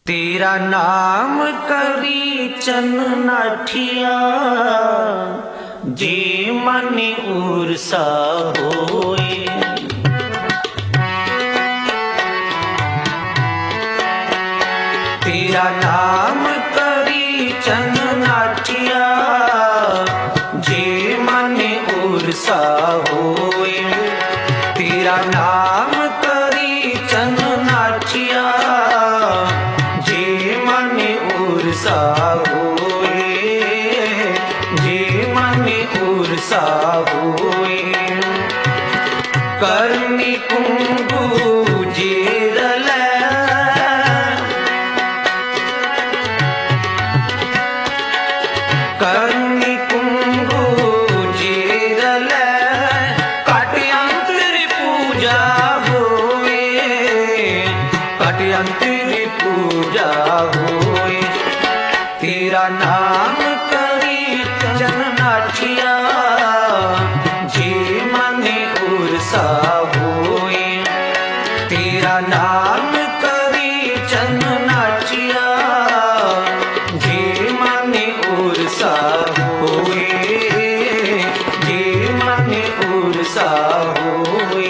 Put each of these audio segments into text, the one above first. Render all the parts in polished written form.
तेरा नाम करी चन नाठिया जे मन उर्सा होए। तेरा नाम करी चन नाठिया जे मन उर्सा होए। तेरा नाम करी चन नाठिया जे मन उर्सा होए। जे मन उर्सा होए। करनी कुंगू जेरल करनी कुंगू जेरल काट्यंतर पूजा होए। काट्यंतर पूजा होए। तेरा नाम करी चन नाठिया जे मन उर्सा होए। तेरा नाम करी चन नाठिया जे मन उर्सा होए। जे मन उर्सा होए।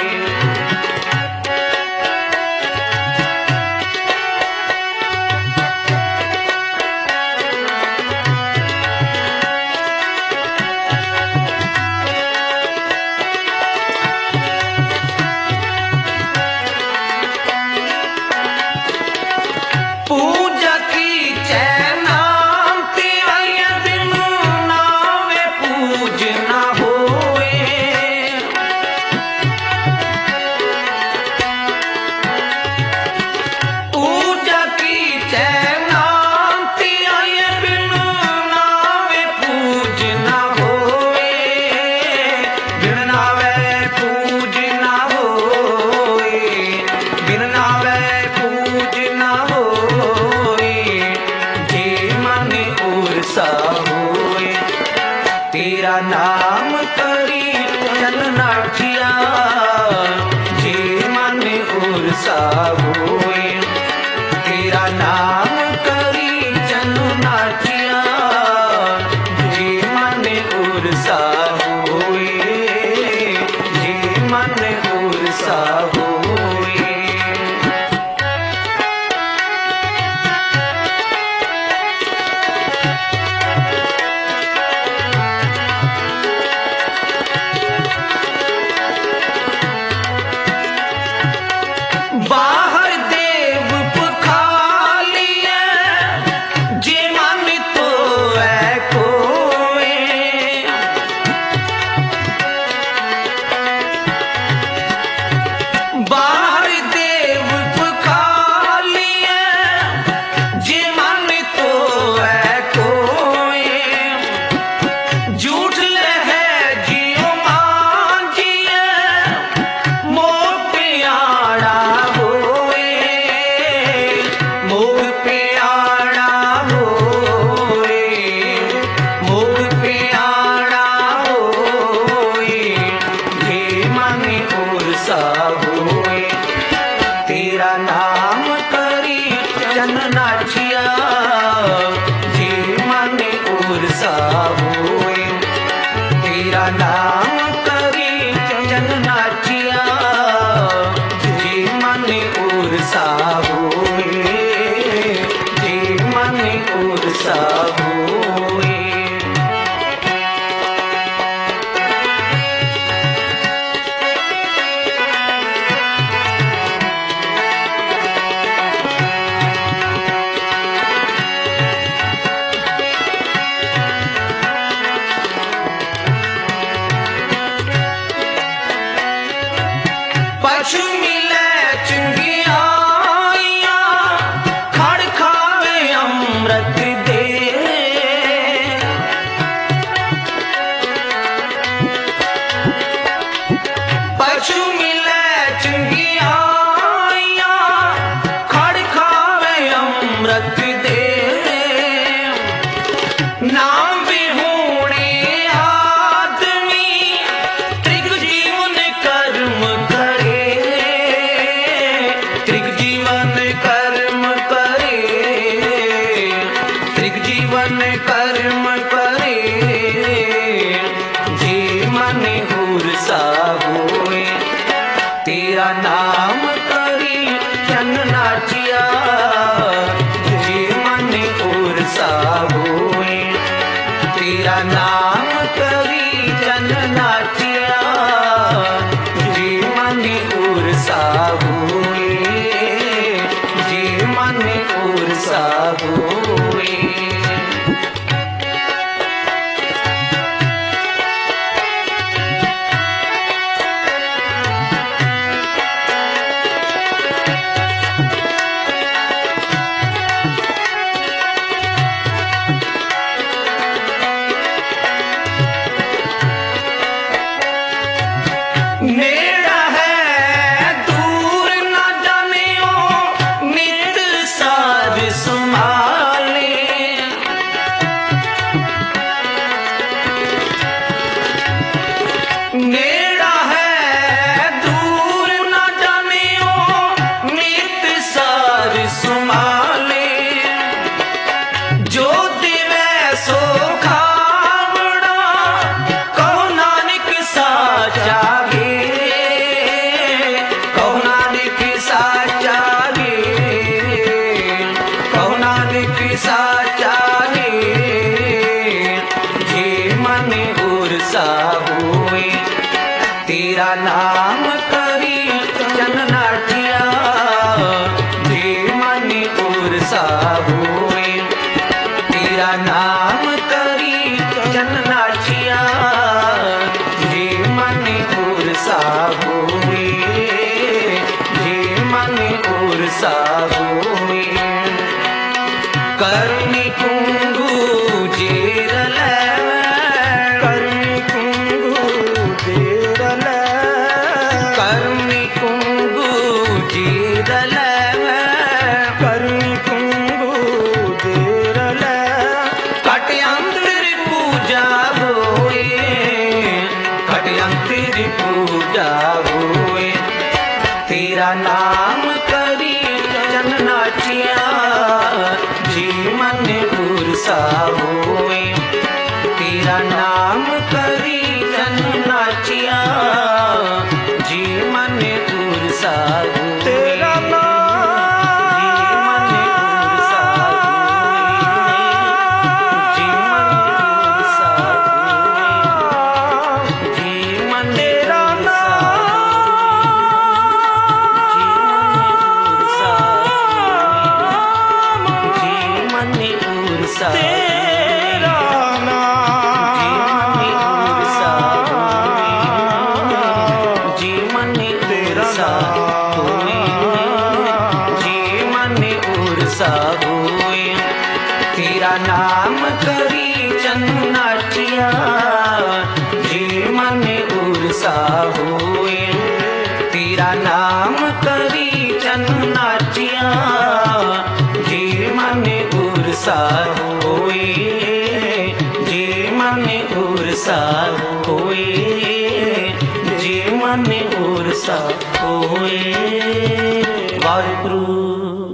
पूजा की चैनाम ते आया दिन नावे पूजना होए। पूजा की चैनाम ते आया दिन नावे पूजना होए। बिन नावे पूजना होए। बिन नावे पूजना होए। उर्सा होए। नेड़ा है दूर न जानियो नित साध संभाले। नेड़ा है दूर न जानियो नित साध संभाले। जो दिवै सो खावड़ा कहो नानक साचा साचागे। जे मन उर्सा होए तेरा नाम करी जननाटिया। जे मन उर्सा होए तेरा नाम करी जननाटिया। जे मन उर्सा होए जे मन उर्सा होए। करनी कुंगू जेरल करनी कुंगू जेरल करनी कुंगू जेरल करनी कुंगू जेरल। कटयंत्र पूजा होए कटयंत्र पूजा होए। तेरा नाम करी जननाचिया। जे मन उर्सा होए तेरा नाम करी जननाचिया। जे मन उर्सा होए तेरा तेरा नाम जी मन उर्सा होए। जी मन उर्सा होए तेरा नाम करी जननाटिया। जी मन उर्सा होए तेरा नाम करी जननाटिया। जी मन उर्सा होए जे मन उर्सा होए जे मन उर्सा होए। वाहिगुरु।